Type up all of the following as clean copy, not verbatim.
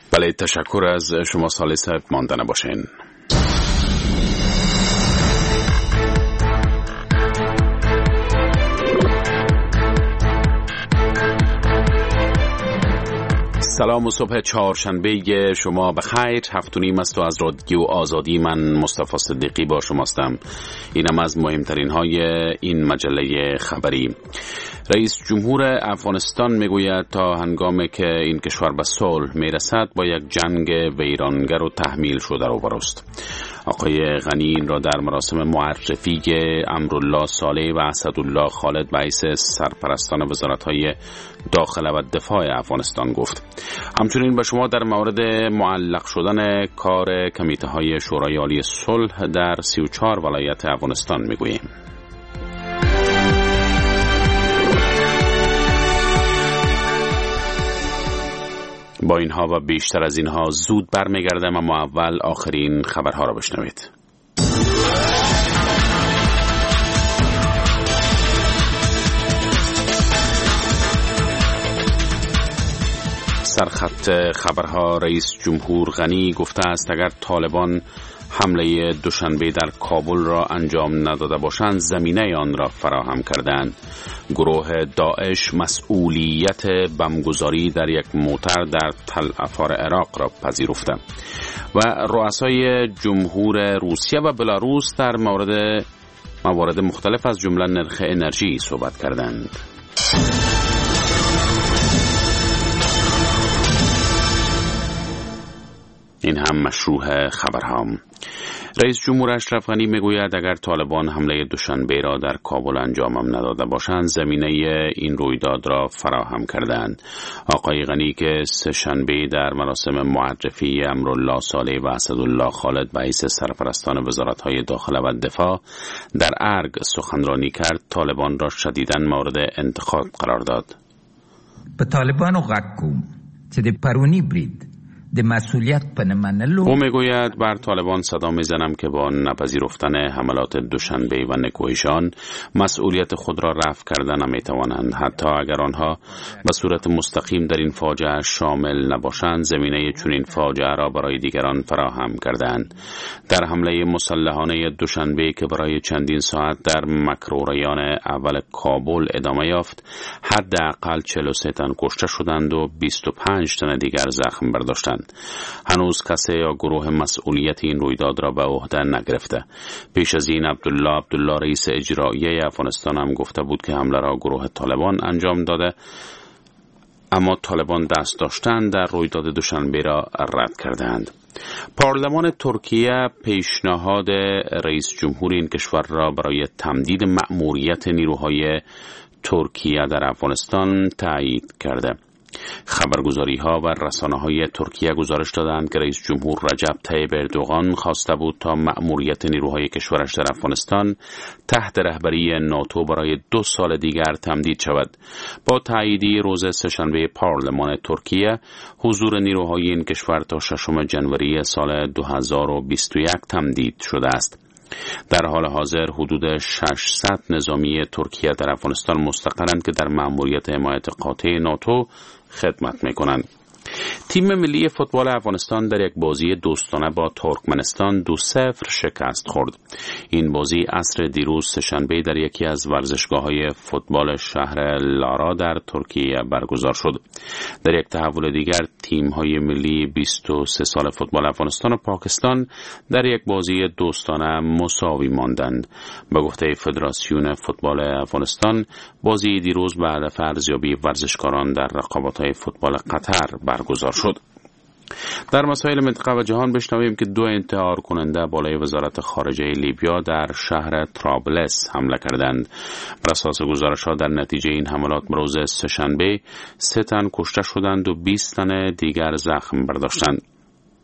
بله، تشکر از شما سالس ماندنه باشین. سلام و صبح چهارشنبه شما بخیر. 7:30 است و از رادیو آزادی من مصطفی صدیقی با شماستم. اینم از مهمترین های این مجله خبری. رئیس جمهور افغانستان میگوید تا هنگامی که این کشور به صلح میرسد با یک جنگ ویرانگر و تحمیل شده روبرو است. آقای غنی این را در مراسم معرفی امرالله صالح و اسدالله خالد به حیث سرپرستان وزارت‌های داخله و دفاع افغانستان گفت. همچنین به شما در مورد معلق شدن کار کمیته‌های شورای عالی صلح در 34 ولایت افغانستان میگوییم. با اینها و بیشتر از اینها زود برمیگردم، اما اول آخرین خبرها را بشنوید. سرخط خبرها: رئیس جمهور غنی گفته است اگر طالبان حمله دوشنبه در کابل را انجام نداده باشند زمینه آن را فراهم کردند. گروه داعش مسئولیت بمبگذاری در یک موتر در تل افار عراق را پذیرفته و رؤسای جمهور روسیه و بلاروس در موارد مختلف از جمله نرخ انرژی صحبت کردند. این هم مشروع خبرها. رئیس جمهور اشرف غنی میگوید اگر طالبان حمله دوشنبه را در کابل انجام نداده باشند زمینه این رویداد را فراهم کردند. آقای غنی که سه‌شنبه در مراسم معرفی امرالله صالح و اسدالله خالد به حیث سرپرستان وزارت‌های داخله و دفاع در ارگ سخنرانی کرد، طالبان را شدیداً مورد انتقاد قرار داد. به طالبانو غکوم چې د پرونی برید او میگوید بر طالبان صدا میزنم که با نپذیرفتن حملات دوشنبه و نکوهشان مسئولیت خود را رفع کردن نمیتوانند. حتی اگر آنها به صورت مستقیم در این فاجعه شامل نباشند زمینه چنین فاجعه را برای دیگران فراهم کردند. در حمله مسلحانه دوشنبه که برای چندین ساعت در مکروریان اول کابل ادامه یافت حداقل 43 تن کشته شدند و 25 تن دیگر زخم برداشتند. هنوز کسی یا گروه مسئولیت این رویداد را به عهده نگرفته. پیش از این عبدالله رئیس اجرایی افغانستان هم گفته بود که حمله را گروه طالبان انجام داده، اما طالبان دست داشتن در رویداد دوشنبه را رد کردند. پارلمان ترکیه پیشنهاد رئیس جمهور این کشور را برای تمدید مأموریت نیروهای ترکیه در افغانستان تایید کرده. خبرگزاری‌ها و رسانه‌های ترکیه گزارش دادند که رئیس جمهور رجب طیب اردوغان خواسته بود تا مأموریت نیروهای کشورش در افغانستان تحت رهبری ناتو برای 2 سال دیگر تمدید شود. با تاییدی روز سه‌شنبه پارلمان ترکیه، حضور نیروهای این کشور تا 6 ژانویه سال 2021 تمدید شده است. در حال حاضر حدود 600 نظامی ترکیه در افغانستان مستقرند که در مأموریت حمایت قاطع ناتو خدمت می‌کنند. تیم ملی فوتبال افغانستان در یک بازی دوستانه با ترکمنستان 2-0 شکست خورد. این بازی عصر دیروز سه‌شنبه در یکی از ورزشگاه‌های فوتبال شهر لارا در ترکیه برگزار شد. در یک تحول دیگر تیم‌های ملی 23 سال فوتبال افغانستان و پاکستان در یک بازی دوستانه مساوی ماندند. به گفته فدراسیون فوتبال افغانستان بازی دیروز به هدف ارزیابی ورزشکاران در رقابت‌های فوتبال قطر برگزار شد. در مسائل منطقه و جهان بشنویم که 2 انتحار کننده بالای وزارت خارجه لیبیا در شهر طرابلس حمله کردند. بر اساس گزارش‌ها در نتیجه این حملات روز سه‌شنبه 3 تن کشته شدند و 20 تن دیگر زخم برداشتند.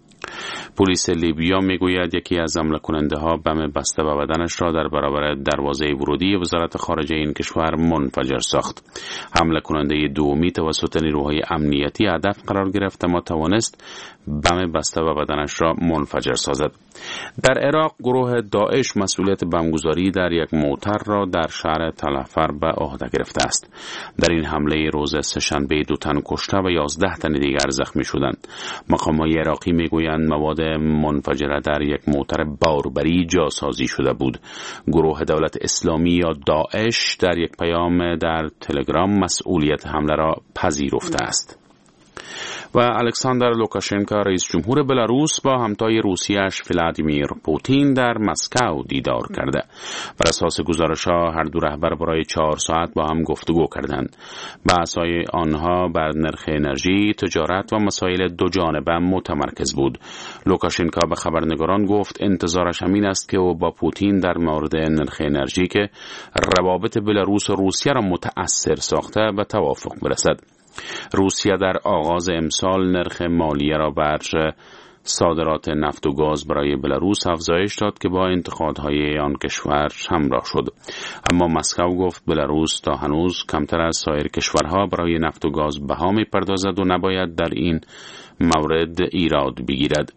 پلیس لیبیا میگوید یکی از حمله کننده ها بم بسته به بدنش را در برابر دروازه ورودی وزارت خارجه این کشور منفجر ساخت. حمله کننده دومی توسط نیروهای امنیتی هدف قرار گرفت اما توانست بم بسته به بدنش را منفجر سازد. در عراق گروه داعش مسئولیت بمبگذاری در یک موتر را در شهر تلعفر به عهده گرفته است. در این حمله روز سه‌شنبه 2 تن کشته و 11 تن دیگر زخمی شدند. مقامات عراقی میگویند مواد منفجره در یک موتر باربری جاسازی شده بود. گروه دولت اسلامی یا داعش در یک پیام در تلگرام مسئولیت حمله را پذیرفته است. و الکساندر لوکاشنکو رئیس جمهور بلاروس با همتای روسیه‌اش ولادیمیر پوتین در مسکو دیدار کرده. بر اساس گزارش‌ها هر دو رهبر برای 4 ساعت با هم گفتگو کردند. بحث‌های آنها بر نرخ انرژی، تجارت و مسائل دو جانبه متمرکز بود. لوکاشنکو به خبرنگاران گفت انتظارش همین است که او با پوتین در مورد نرخ انرژی که روابط بلاروس و روسیه را متأثر ساخته به توافق برسد. روسیه در آغاز امسال نرخ مالیه را بر صادرات نفت و گاز برای بلاروس افزایش داد که با انتقادهای آن کشور همراه شد. اما مسکو گفت بلاروس تا هنوز کمتر از سایر کشورها برای نفت و گاز بها می‌پردازد و نباید در این مورد ایراد بگیرد.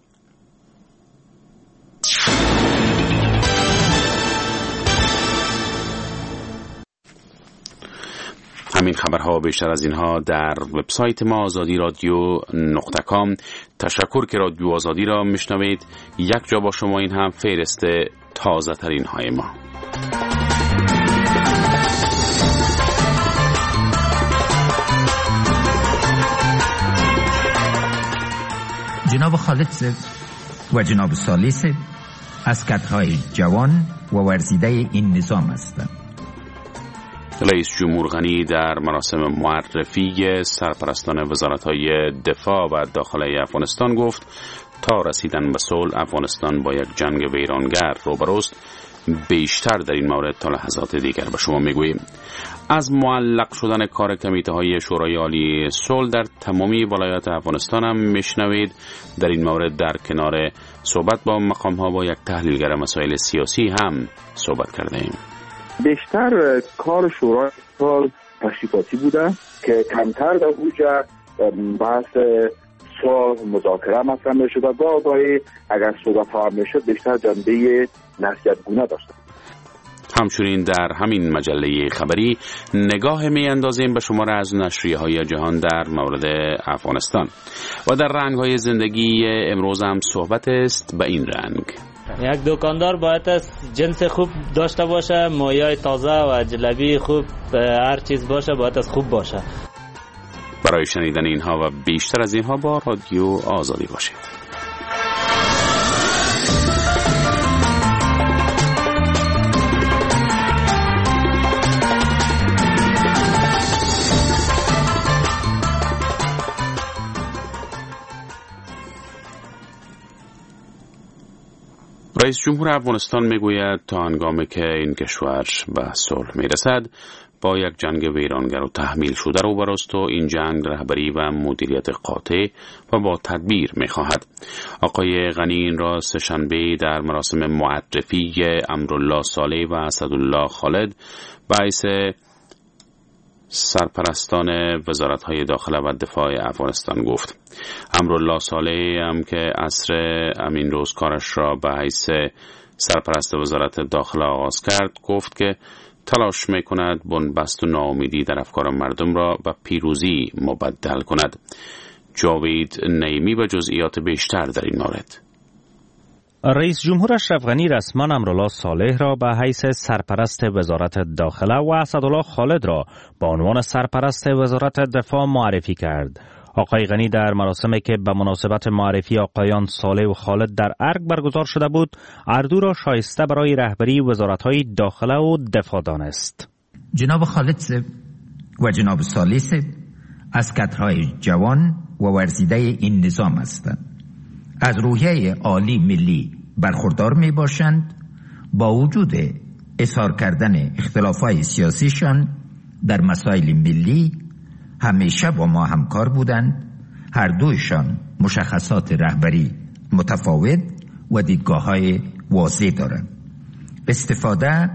همین خبرها بیشتر از اینها در وبسایت ما azadi-radio.com. تشکر که رادیو آزادی را میشنوید. یک جا با شما این هم فهرست تازه ترین های ما. جناب خالد و جناب صالح عسکرهای جوان و ورزیده این نظام هستند. رئیس جمهور غنی در مراسم معرفی سرپرستان وزارت‌های دفاع و داخلی افغانستان گفت تا رسیدن به صلح افغانستان با یک جنگ ویرانگر روبروست. بیشتر در این مورد تا لحظات دیگر به شما میگوییم. از معلق شدن کار کمیته‌های شورای عالی صلح در تمامی ولایات افغانستان هم میشنوید. در این مورد در کنار صحبت با مقام‌ها با یک تحلیلگر مسائل سیاسی هم صحبت کرده ایم. بیشتر کار شورای صلح تشریفاتی بوده که کمتر در اونجا بحث صلح مذاکره مطرح میشد و گاهی اگر صحبت ها میشد بیشتر جنبه نصیحت‌گونه داشته. همچنین در همین مجله خبری نگاه می اندازیم به شمار از نشریه‌های جهان در مورد افغانستان و در رنگ‌های زندگی امروز هم صحبت است به این رنگ. یک دکاندار باید از جنس خوب داشته باشه، مایه تازه و جلبی خوب، هر چیز باشه باید از خوب باشه. برای شنیدن اینها و بیشتر از اینها با رادیو آزادی باشید. رئیس جمهور افغانستان میگوید تا هنگامی که این کشور به صلح میرسد با یک جنگ ویرانگر و تحمیل شده روبروست و این جنگ رهبری و مدیریت قاطع و با تدبیر میخواهد. آقای غنی این را سه‌شنبه در مراسم معرفی امرالله صالح و اسدالله خالد به حیث سرپرستان وزارت‌های داخله و دفاع افغانستان گفت. امرالله صالح هم که عصر امین روز کارش را به حیث سرپرست وزارت داخله آغاز کرد گفت که تلاش می‌کند بنبست و ناامیدی در افکار مردم را به پیروزی مبدل کند. جاوید نعیمی و جزئیات بیشتر در این مورد. رئیس جمهور اشرف غنی رسما امرالله صالح را به حیث سرپرست وزارت داخله و اسدالله خالد را به عنوان سرپرست وزارت دفاع معرفی کرد. آقای غنی در مراسمی که به مناسبت معرفی آقایان صالح و خالد در ارگ برگزار شده بود، هر دو را شایسته برای رهبری وزارت‌های داخله و دفاع دانست. جناب خالد و جناب صالح عسکرهای جوان و ورزیده این نظام هستند. از روحیه عالی ملی برخوردار می باشند با وجود اظهار کردن اختلافات سیاسیشان در مسائل ملی همیشه با ما همکار بودند. هر دویشان مشخصات رهبری متفاوت و دیدگاه‌های واضح دارند. استفاده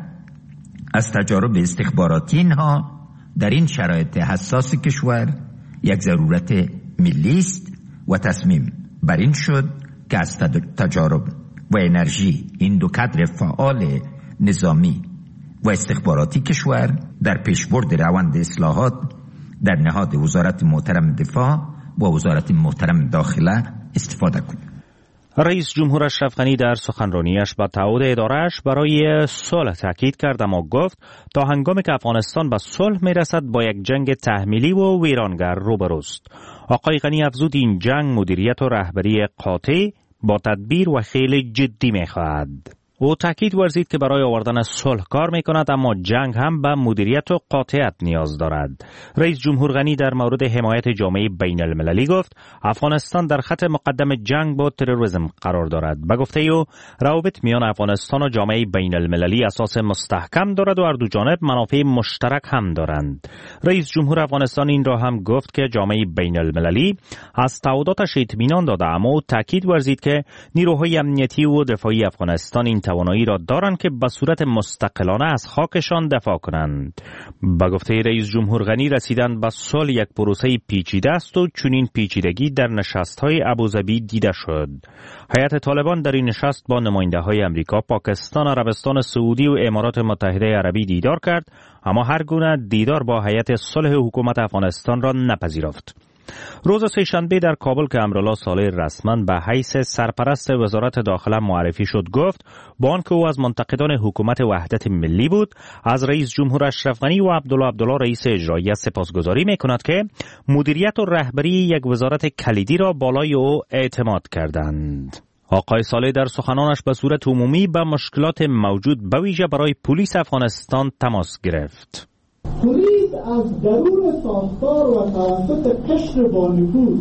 از تجارب استخباراتی اینها در این شرایط حساس کشور یک ضرورت ملی است و تصمیم بر این شد که از تجارب و انرژی این دو کادر فعال نظامی و استخباراتی کشور در پیشبرد روند اصلاحات در نهاد وزارت محترم دفاع و وزارت محترم داخله استفاده کنیم. رئیس جمهور اشرف غنی در سخنرانیش با تعهد اداره‌اش برای صلح تاکید کرد، اما گفت تا هنگامی که افغانستان به صلح میرسد با یک جنگ تحمیلی و ویرانگر روبروست. آقای غنی افزود این جنگ مدیریت و رهبری قاطع با تدبیر و خیلی جدی می‌خواهد. او تاکید ورزید که برای آوردن صلح کار می‌کند، اما جنگ هم به مدیریت و قاطعیت نیاز دارد. رئیس جمهور غنی در مورد حمایت جامعه بین المللی گفت افغانستان در خط مقدم جنگ با تروریسم قرار دارد. به گفته او روابط میان افغانستان و جامعه بین المللی اساس مستحکم دارد و هر دو جانب منافع مشترک هم دارند. رئیس جمهور افغانستان این را هم گفت که جامعه بین المللی از تعهداتش اطمینان داده، اما او تاکید ورزید که نیروهای امنیتی و دفاعی افغانستان این توانایی را دارند که به صورت مستقلانه از خاکشان دفاع کنند. با گفته رئیس جمهور غنی رسیدن به صلح یک پروسه پیچیده است و چنین پیچیدگی در نشست‌های ابوظبی دیده شد. هیئت طالبان در این نشست با نماینده‌های امریکا، پاکستان، عربستان سعودی و امارات متحده عربی دیدار کرد، اما هر گونه دیدار با هیئت صلح حکومت افغانستان را نپذیرفت. روز سه‌شنبه در کابل که امرالله صالح رسما به حیث سرپرست وزارت داخله معرفی شد، گفت با آنکه او از منتقدان حکومت وحدت ملی بود، از رئیس جمهور اشرف غنی و عبدالله رئیس اجرایی سپاسگزاری می‌کند که مدیریت و رهبری یک وزارت کلیدی را بالای او اعتماد کردند. آقای صالح در سخنانش به صورت عمومی به مشکلات موجود به ویژه برای پلیس افغانستان تماس گرفت. پلیس از درون ساختار و توسط قشر با نفوذ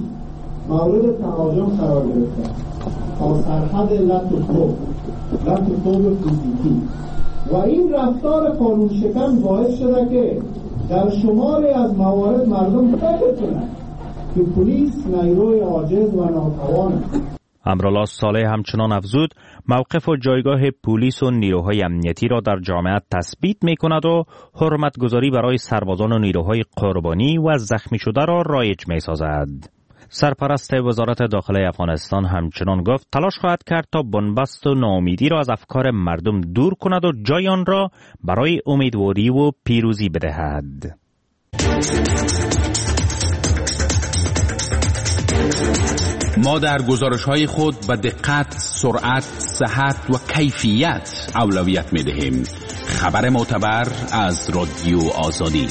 مورد تهاجم قرار گرفته تا سرحد لطفوب فیزیکی و این رفتار قانون شکن باعث شده که در شماری از موارد مردم فکر کنند که پلیس نیروی عاجز و ناتوان. امرالله صالح همچنان افزود موقف و جایگاه پلیس و نیروهای امنیتی را در جامعه تثبیت می کند و حرمتگذاری برای سربازان و نیروهای قربانی و زخمی شده را رایج می سازد. سرپرست وزارت داخله افغانستان همچنان گفت تلاش خواهد کرد تا بنبست و ناامیدی را از افکار مردم دور کند و جای آن را برای امیدواری و پیروزی بدهد. ما در گزارش‌های خود به دقت، سرعت، صحت و کیفیت اولویت می‌دهیم. خبر معتبر از رادیو آزادی.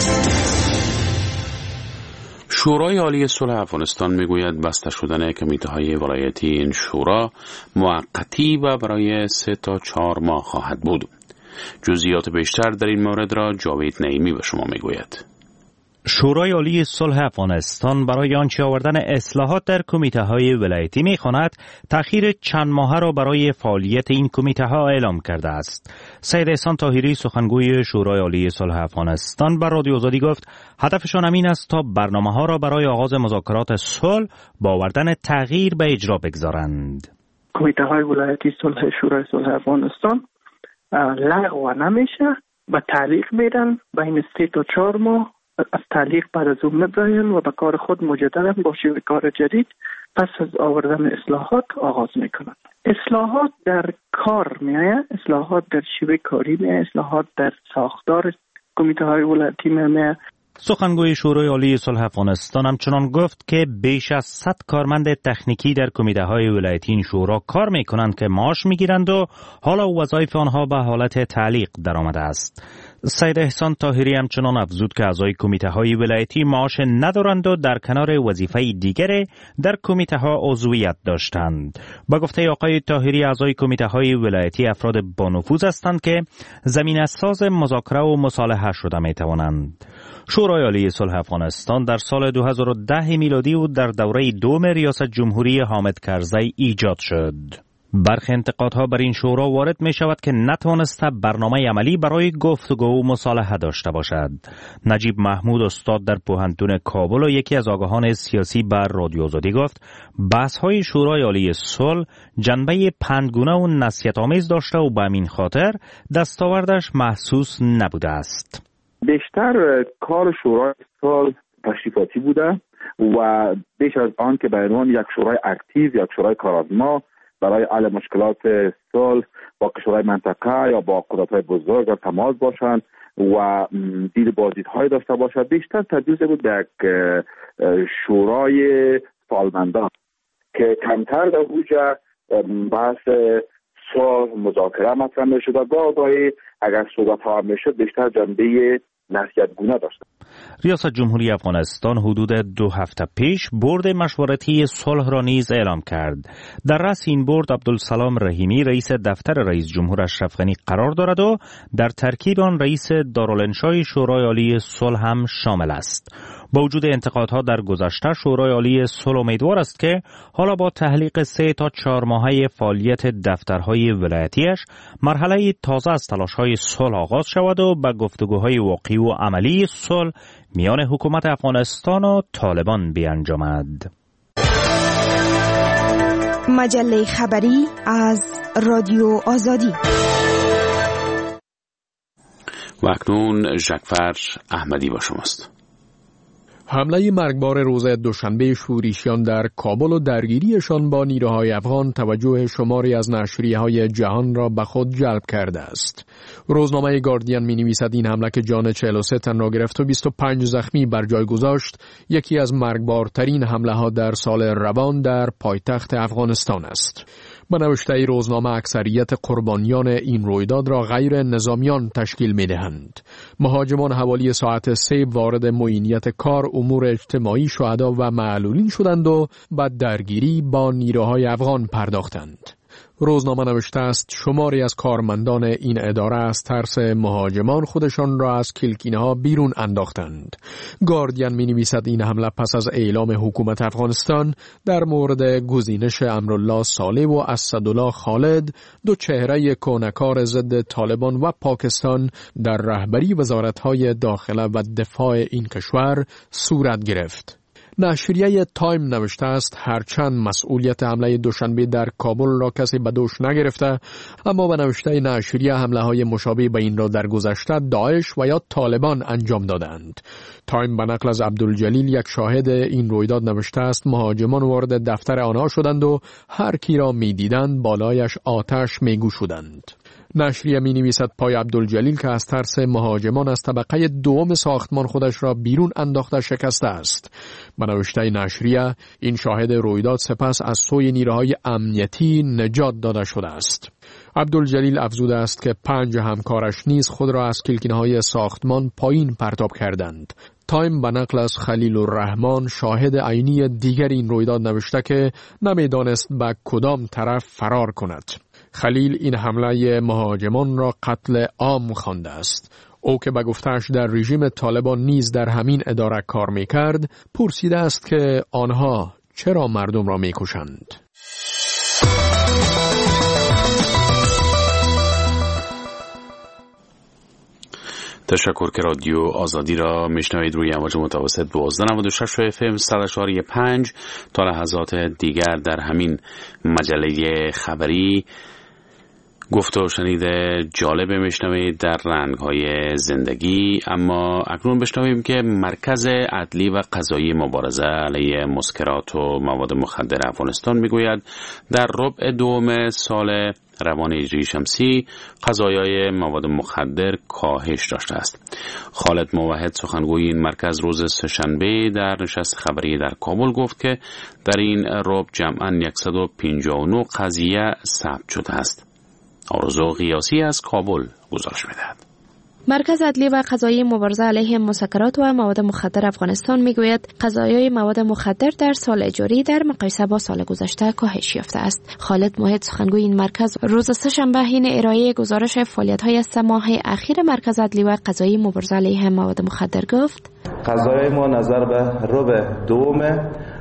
شورای عالی صلح افغانستان میگوید بسته شدن کمیته‌های ولایتی این شورا موقتی و برای 3 تا 4 ماه خواهد بود. جزئیات بیشتر در این مورد را جاوید نعیمی به شما میگوید. شورای عالی صلح افغانستان برای آنچه آوردن اصلاحات در کمیته‌های ولایتی می‌خواند تأخیر چند ماهه را برای فعالیت این کمیته‌ها اعلام کرده است. سید احسان طاهری سخنگوی شورای عالی صلح افغانستان بر رادیو آزادی گفت هدفشان همین است تا برنامه‌ها را برای آغاز مذاکرات صلح با آوردن تغییر به اجرا بگذارند. کمیته‌های ولایتی صلح شورای صلح افغانستان لغو نمیشه، به تعلیق میرن بین 3 تا 4 ماه. از تعلیق بعد از اون می‌آیند و به کار خود مجددا با شیوه کار جدید پس از آوردن اصلاحات آغاز میکنند. اصلاحات در کار میآید، اصلاحات در شیوه کاری میآید، اصلاحات در ساختار کمیته‌های ولایتی میآید. سخنگوی شورای عالی صلح افغانستان همچنان گفت که بیش از 100 کارمند تکنیکی در کمیته‌های ولایتی این شورا کار میکنند که معاش میگیرند و حالا وظایف آنها به حالت تعلیق درآمده است. سید احسان طاهری همچنان افزود که اعضای کمیته‌های ولایتی معاش ندارند و در کنار وظیفه دیگر در کمیته‌ها عضویت داشتند. با گفته آقای طاهری اعضای کمیته‌های ولایتی افراد با نفوذ هستند که زمینه‌ساز مذاکره و مصالحه شده می‌توانند. شورای عالی صلح افغانستان در سال 2010 میلادی و در دوره دوم ریاست جمهوری حامد کرزی ایجاد شد. برخی انتقادها بر این شورا وارد می شود که نتوانسته برنامه عملی برای گفتگو و مصالحه داشته باشد. نجیب محمود استاد در پوهنتون کابل و یکی از آگاهان سیاسی بر رادیو آزادی گفت بحث‌های شورای عالی صلح جنبه پندگونه و نصیحت‌آمیز داشته و به همین خاطر دستاوردش محسوس نبوده است. بیشتر کار شورای صلح تشریفاتی بوده و بیش از آن که به عنوان یک شورای اکتیو، یک شورای کارآزما برای حل مشکلات صلح با کشورهای منطقه یا با قدرت‌های بزرگ در تماس باشند و دید بازدیدهای داشته باشد، بیشتر تبدیل بود به یک شورای سالمندان که کمتر در اوجا بحث صلح مذاکره مطرح می‌شد و گاهی اگر صحبت‌ها می‌شد بیشتر جنبه نصیحت‌گونه داشت. ریاست جمهوری افغانستان حدود 2 هفته پیش برد مشورتی صلح را نیز اعلام کرد. در رأس این برد عبدالسلام رحیمی رئیس دفتر رئیس جمهور اشرف غنی قرار دارد و در ترکیب آن رئیس دارالانشای شورای عالی صلح هم شامل است. با وجود انتقادها در گذشته، شورای عالی صلح امیدوار است که حالا با تحلیق 3 تا 4 ماهه فعالیت دفترهای ولایتیش مرحله تازه از تلاش‌های صلح آغاز شود و به گفتگوهای واقعی و عملی صلح میان حکومت افغانستان و طالبان بیانجامد. مجله خبری از رادیو آزادی. و اکنون ژکفر احمدی با شماست. حمله مرگبار روز دوشنبه شورشیان در کابل و درگیریشان با نیروهای افغان توجه شماری از نشریه‌های جهان را به خود جلب کرده است. روزنامه گاردین می‌نویسد این حمله که جان 43 تن را گرفت و 25 زخمی بر جای گذاشت، یکی از مرگبارترین حمله‌ها در سال روان در پایتخت افغانستان است. به نوشته روزنامه اکثریت قربانیان این رویداد را غیر نظامیان تشکیل می‌دهند. مهاجمان حوالی ساعت 3 وارد معینیت کار امور اجتماعی شهدا و معلولین شدند و بعد درگیری با نیروهای افغان پرداختند. روزنامه نوشته است شماری از کارمندان این اداره از ترس مهاجمان خودشان را از کلکینه‌ها بیرون انداختند. گاردین می‌نویسد این حمله پس از اعلام حکومت افغانستان در مورد گزینش امرالله صالح و اسدالله خالد، 2 چهره کهنه‌کار ضد طالبان و پاکستان، در رهبری وزارت‌های داخله و دفاع این کشور صورت گرفت. نشریه تایم نوشته است هرچند مسئولیت حمله دوشنبه در کابل را کسی به دوش نگرفته، اما به نوشته نشریه حمله های مشابه به این را در گذشته داعش و یا طالبان انجام دادند. تایم به نقل از عبدالجلیل یک شاهد این رویداد نوشته است مهاجمان وارد دفتر آنها شدند و هر کی را می دیدند بالایش آتش می گشودند. نشریه می نویسد پای عبدالجلیل که از ترس مهاجمان از طبقه دوم ساختمان خودش را بیرون انداخته شکسته است. به نوشته نشریه این شاهد رویداد سپس از سوی نیروهای امنیتی نجات داده شده است. عبدالجلیل افزوده است که 5 همکارش نیز خود را از کلکینه‌های ساختمان پایین پرتاب کردند. تایم به نقل از خلیل الرحمن شاهد عینی دیگر این رویداد نوشته که نمیدانست به کدام طرف فرار کند. خلیل این حمله مهاجمان را قتل عام خوانده است. او که به گفته‌اش در رژیم طالبان نیز در همین اداره کار می‌کرد، پرسیده است که آنها چرا مردم را می‌کشند. تشکر که رادیو آزادی را میشنوید روی امواج متوسط 1296 FM 100.5 تا لحظات دیگر در همین مجله خبری گفت و شنید جالب میشنوید در رنگ‌های زندگی. اما اکنون بشنویم که مرکز عدلی و قضایی مبارزه علیه مسکرات و مواد مخدر افغانستان میگوید در ربع دوم سال روان هجری شمسی قضایای مواد مخدر کاهش داشته است. خالد موحد سخنگوی این مرکز روز سه‌شنبه در نشست خبری در کابل گفت که در این ربع جمعاً 159 قضیه ثبت شده است. آرزو قیاسی از کابل گزارش می‌دهد. مرکز عدلی و قضایی مبارزه علیه مسکرات و مواد مخدر افغانستان میگوید قضایای مواد مخدر در سال جاری در مقایسه با سال گذشته کاهش یافته است. خالد موحد سخنگوی این مرکز روز سه‌شنبه حین ارائه گزارش فعالیت‌های 3 ماهه اخیر مرکز عدلی و قضایی مبارزه علیه مواد مخدر گفت: قضایای ما نظر به ربع دوم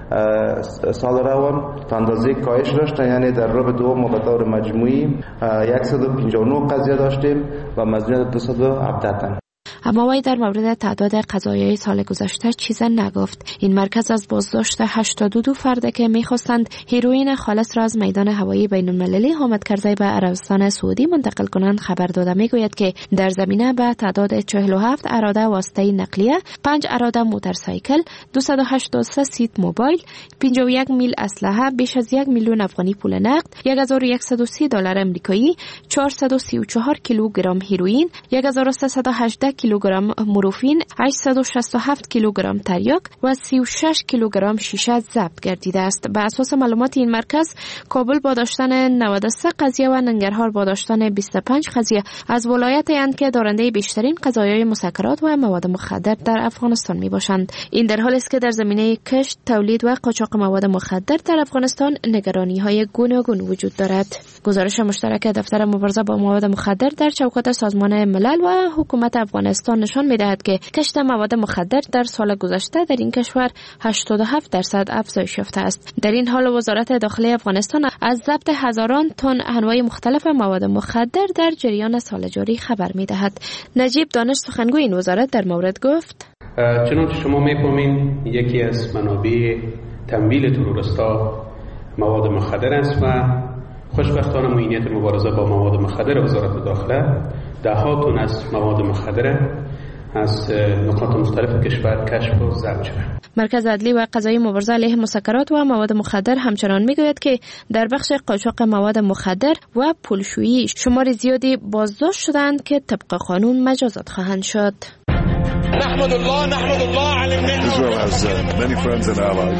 سال روان اندازه کاهش داشته، یعنی در ربع دوم ما به طور مجموعی 159 قضیه داشتیم و مظنونیت 217 تن. اما وی در مورد تعداد قضایای سال گذشته چیز نگفت. این مرکز از بازداشت 82 فرد که می‌خواستند هیروئین خالص را از میدان هوایی بین‌المللی حامد کرزی به عربستان سعودی منتقل کنند خبر داده. میگوید که در زمینه به تعداد 47 اراده واسطه نقلیه، 5 اراده موتورسایکل، 283 سیت موبایل، 51 میل اسلحه، بیش از 1 میلیون افغانی پول نقد، 1130 دلار آمریکایی، 434 کیلوگرم هیروئین، 1318 کیلوگرم مورفین، 867 کیلوگرم تریاک و 36 کیلوگرم شیشه ضبط گردیده است. به اساس معلومات این مرکز، کابل با داشتن 93 قضیه و ننگرهار با داشتن 25 قضیه از ولایت اند که دارنده بیشترین قضایای مسکرات و مواد مخدر در افغانستان می باشند. این در حالی است که در زمینه کشت، تولید و قاچاق مواد مخدر در افغانستان نگرانی های گوناگون وجود دارد. گزارش مشترک دفتر مبارزه با مواد مخدر در چوکات سازمان ملل و حکومت افغانستان نشان می‌دهد که کشت مواد مخدر در سال گذشته در این کشور 87% افزایش یافته است. در این حال وزارت داخلی افغانستان از ضبط هزاران تن انواع مختلف مواد مخدر در جریان سال جاری خبر می‌دهد. نجیب دانش سخنگوی این وزارت در مورد گفت: چنانچه شما می‌فهمید یکی از منابع تمویل تروریست‌ها مواد مخدر است و خوشبختانه معینیت مبارزه با مواد مخدر وزارت داخله ده‌ها تن از مواد مخدر از نقاط مختلف کشور کشف و ضبط شده. مرکز عدلی و قضایی مبارزه علیه مسکرات و مواد مخدر همچنان میگوید که در بخش قاچاق مواد مخدر و پولشویی شمار زیادی بازداشت شدند که طبق قانون مجازات خواهند شد. نحمد الله على النعمة. Israel has many friends and allies.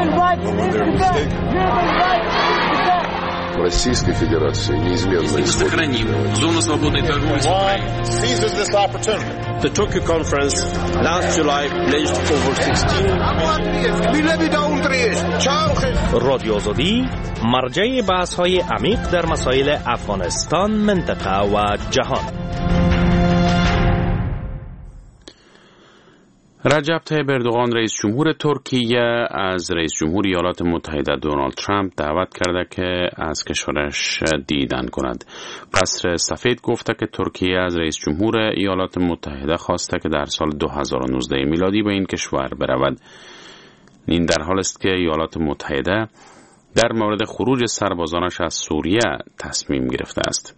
Российской Федерации неизменно сохраним зону свободной торговли с Украиной. Seizes this opportunity. The Tokyo conference last July pledged over 16 رادیو آزادی مرجع بحث‌های عمیق در مسائل افغانستان، منطقه و جهان. رجب طیب اردوغان رئیس جمهور ترکیه از رئیس جمهور ایالات متحده دونالد ترامپ دعوت کرده که از کشورش دیدن کند. قصر سفید گفته که ترکیه از رئیس جمهور ایالات متحده خواسته که در سال 2019 میلادی به این کشور برود. این در حال است که ایالات متحده در مورد خروج سربازانش از سوریه تصمیم گرفته است.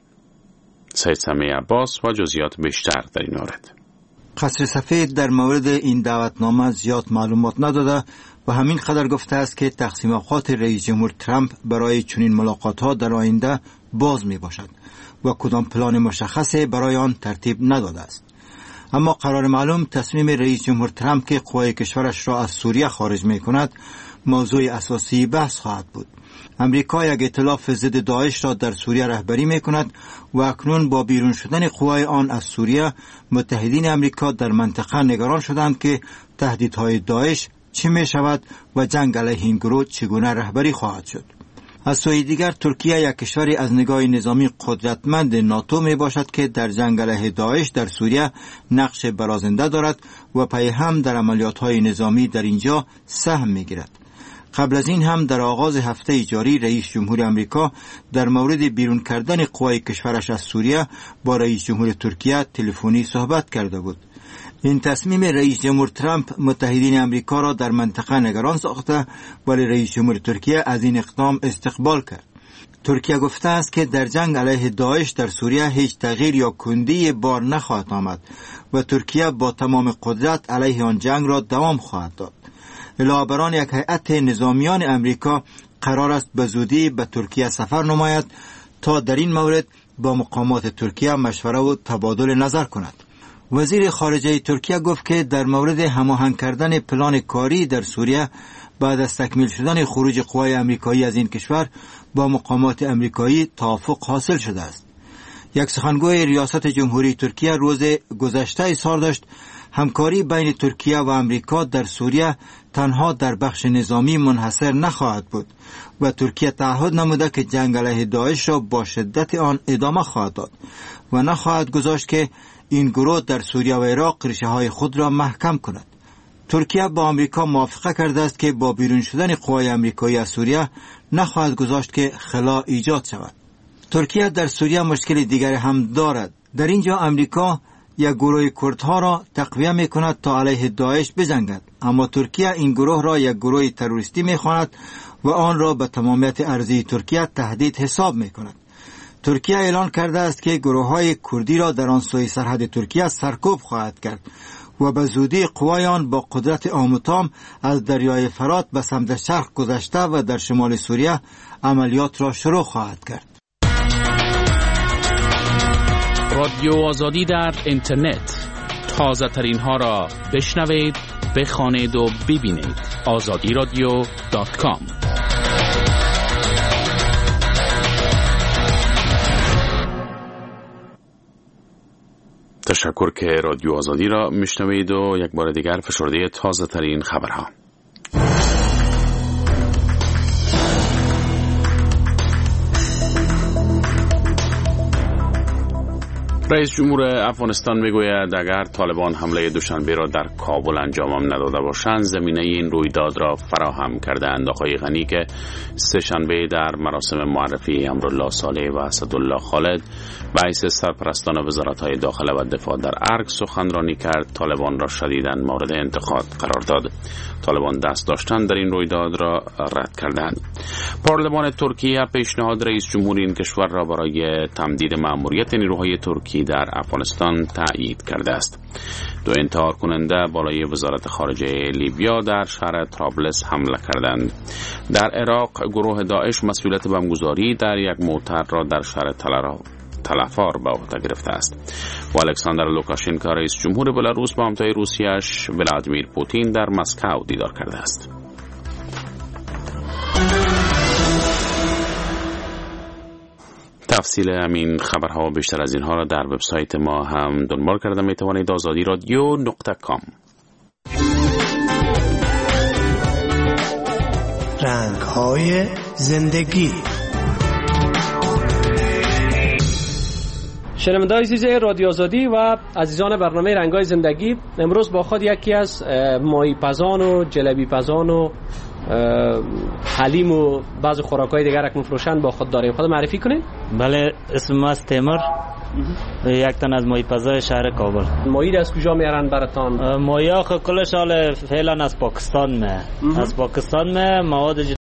سید سمیع عباس و جزئیات بیشتر در این مورد. قصر سفید در مورد این دعوتنامه زیاد معلومات نداده و همین قدر گفته است که تقسیم اوقات رئیس جمهور ترامپ برای چنین ملاقات‌ها در آینده باز می باشد و کدام پلان مشخصی برای آن ترتیب نداده است. اما قرار معلوم تصمیم رئیس جمهور ترامپ که قوای کشورش را از سوریه خارج می کند موضوع اساسی بحث خواهد بود. امریکا یک ائتلاف ضد داعش را در سوریه رهبری می کند و اکنون با بیرون شدن قوای آن از سوریه متحدین امریکا در منطقه نگران شدند که تهدیدهای داعش چه می شود و جنگ علیه این گروه چگونه رهبری خواهد شد. از سوی دیگر ترکیه یک کشوری از نگاه نظامی قدرتمند ناتو می باشد که در جنگ علیه داعش در سوریه نقش برازنده دارد و پی هم در عملیات‌های نظامی در اینجا سهم می گیرد. قبل از این هم در آغاز هفته جاری رئیس جمهور امریکا در مورد بیرون کردن قوای کشورش از سوریه با رئیس جمهور ترکیه تلفنی صحبت کرده بود. این تصمیم رئیس جمهور ترامپ متحدین امریکا را در منطقه نگران ساخته ولی رئیس جمهور ترکیه از این اقدام استقبال کرد. ترکیه گفته است که در جنگ علیه داعش در سوریه هیچ تغییر یا کندی بار نخواهد آمد و ترکیه با تمام قدرت علیه آن جنگ را دوام خواهد داد. علاوه بر آن یک هیئت نظامیان امریکا قرار است به زودی به ترکیه سفر نماید تا در این مورد با مقامات ترکیه مشوره و تبادل نظر کند. وزیر خارجه ترکیه گفت که در مورد هماهنگ کردن پلان کاری در سوریه بعد از تکمیل شدن خروج قوای امریکایی از این کشور با مقامات امریکایی توافق حاصل شده است. یک سخنگوی ریاست جمهوری ترکیه روز گذشته اظهار داشت همکاری بین ترکیه و امریکا در سوریه تنها در بخش نظامی منحصر نخواهد بود و ترکیه تعهد نموده که جنگ علیه داعش را با شدت آن ادامه خواهد داد و نخواهد گذاشت که این گروه در سوریه و عراق ریشه های خود را محکم کند. ترکیه با آمریکا موافقه کرده است که با بیرون شدن قوای آمریکایی از سوریه نخواهد گذاشت که خلا ایجاد شود. ترکیه در سوریه مشکل دیگری هم دارد. در اینجا آمریکا یک گروه کردها را تقویه می کند تا علیه داعش بجنگد، اما ترکیه این گروه را یک گروه تروریستی می خواند و آن را به تمامیت ارضی ترکیه تهدید حساب می کند. ترکیه اعلان کرده است که گروه های کردی را در آن سوی سرحد ترکیه سرکوب خواهد کرد و به زودی قوای آن با قدرت آموتام از دریای فرات به سمت شرق گذشته و در شمال سوریه عملیات را شروع خواهد کرد. رادیو آزادی در اینترنت، تازه ترین ها را بشنوید، بخوانید و ببینید. azadiradio.com. تشکر که رادیو آزادی را میشنوید و یک بار دیگر فشرده تازه ترین خبرها. رئیس جمهور افغانستان میگوید اگر طالبان حمله دوشنبه را در کابل انجام نداده باشند زمینه این رویداد را فراهم کرده‌اند. آقای غنی که سه‌شنبه در مراسم معرفی امرالله صالح و اسدالله خالد به حیث سرپرستان وزارت‌های داخله و دفاع در ارگ سخنرانی کرد، طالبان را شدیداً مورد انتقاد قرار داد. طالبان دست داشتن در این رویداد را رد کردند. پارلمان ترکیه پیشنهاد رئیس جمهور این کشور را برای تمدید مأموریت نیروهای ترکی در افغانستان تأیید کرده است. دو انتحار کننده بالای وزارت خارجه لیبیا در شهر طرابلس حمله کردند. در عراق گروه داعش مسئولیت بمبگذاری در یک موتر را در شهر تلفار به عهده گرفته است و الکساندر لوکاشنکو رئیس جمهور بلاروس با همتای روسیه‌اش ولادیمیر پوتین در مسکو دیدار کرده است. تفصیل همین خبرها و بیشتر از اینها را در وبسایت ما هم دنبال کرده می توانید. azadiradio.com. رنگ‌های زندگی. شنوندگان عزیز رادیو آزادی و عزیزان برنامه رنگ‌های زندگی، امروز با خود یکی از ماهی پزان و جلبی پزان و حلیم و بعض خوراک‌های دیگر که می‌فروشن با خود داریم. خود معرفی کنین؟ بله، اسم من است تیمور، یک تن از ماهی پزای شهر کابل. ماهی از کجا میارن براتان؟ ماهی کلش حال فعلا از پاکستان از پاکستان مواد